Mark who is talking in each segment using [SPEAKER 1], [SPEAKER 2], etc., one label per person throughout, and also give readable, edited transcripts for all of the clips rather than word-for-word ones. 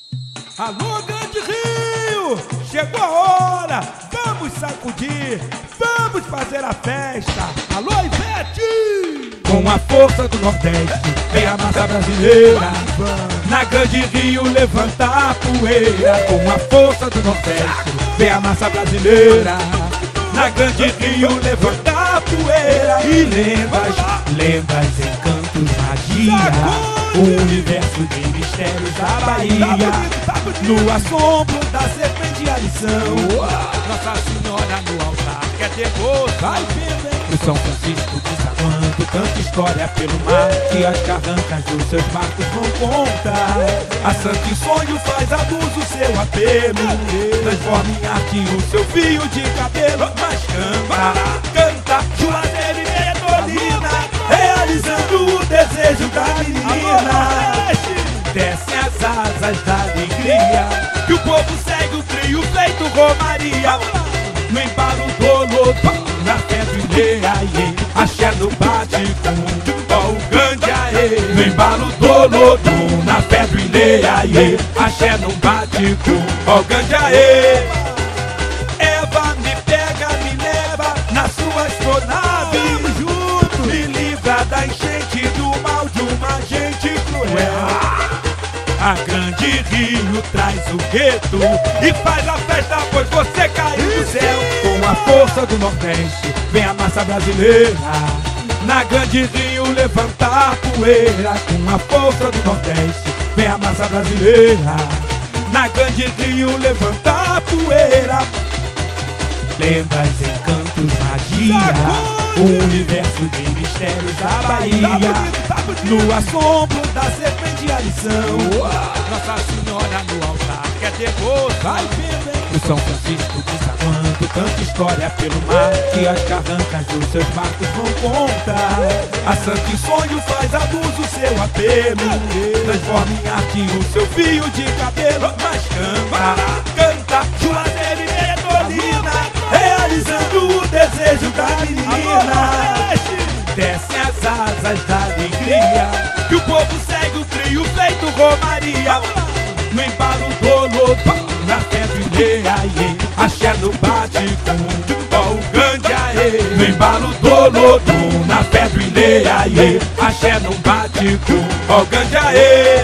[SPEAKER 1] Alô, Grande Rio! Chegou a hora! Vamos sacudir! Vamos fazer a festa! Alô, Ivete! Com a força do Nordeste, vem a massa brasileira. Na Grande Rio levanta a poeira. Com a força do Nordeste, vem a massa brasileira. Na Grande Rio levanta a poeira. E lendas, encantos, magia, o universo de mistérios da Bahia. No assombro da serpente e a lição, Nossa Senhora no altar quer ter gozo. Vai vendo, hein? O São Francisco desabando tanta história pelo mar, que as carrancas dos seus barcos vão contar. A Santo Sonho faz a luz o seu apelo, transforma em arte o seu fio de cabelo. Mas canta, Juazeiro e Petrolina, realizando o desejo da menina. Desce as asas da alegria, que o povo segue o trio feito romaria. No embalo do lodo, na fé do Iê, axé no bate-com, ó o grande aê. No embalo do lodo, na fé do Iê, axé no bate-com, ó o grande aê. Eva me pega, me leva na sua astronave, junto me livra da enchente, do mal de uma gente cruel. A Grande Rio traz o gueto e faz a festa, pois você caiu do céu. Com a força do Nordeste, vem a massa brasileira. Na Grande Rio levanta a poeira. Com a força do Nordeste, vem a massa brasileira. Na Grande Rio levanta a poeira. Lendas, encantos, magia, o universo de mistérios da Bahia. No assombro da serpente e a lição, Nossa Senhora no altar quer ter gozo. Vai vendo, hein? O São Francisco desabando tanta história pelo mar, que as carrancas dos seus barcos vão contar. A Santo Sonho faz a luz o seu apelo, transforma em arte o seu fio de cabelo. Mas canta, Juazeiro e Petrolina, realizando o desejo da menina. Desce as asas da alegria, que o povo segue o trio feito romaria. No embalo do lodo, na fé do Iê, axé no bate-com, ó o grande aê. No embalo do lodo, na fé do Iê, axé no bate-com, ó o grande aê.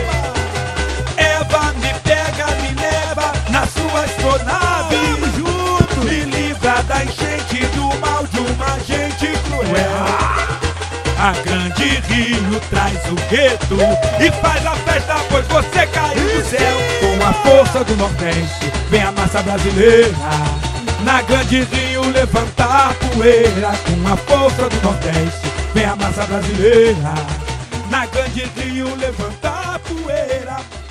[SPEAKER 1] Eva me pega, me leva na sua astronave, junto me livra da enchente, do mal de uma gente cruel. A Grande Rio traz o gueto e faz a festa, pois você caiu do céu. Com a força do Nordeste, vem a massa brasileira. Na Grande Rio levanta a poeira. Com a força do Nordeste, vem a massa brasileira. Na Grande Rio levanta a poeira.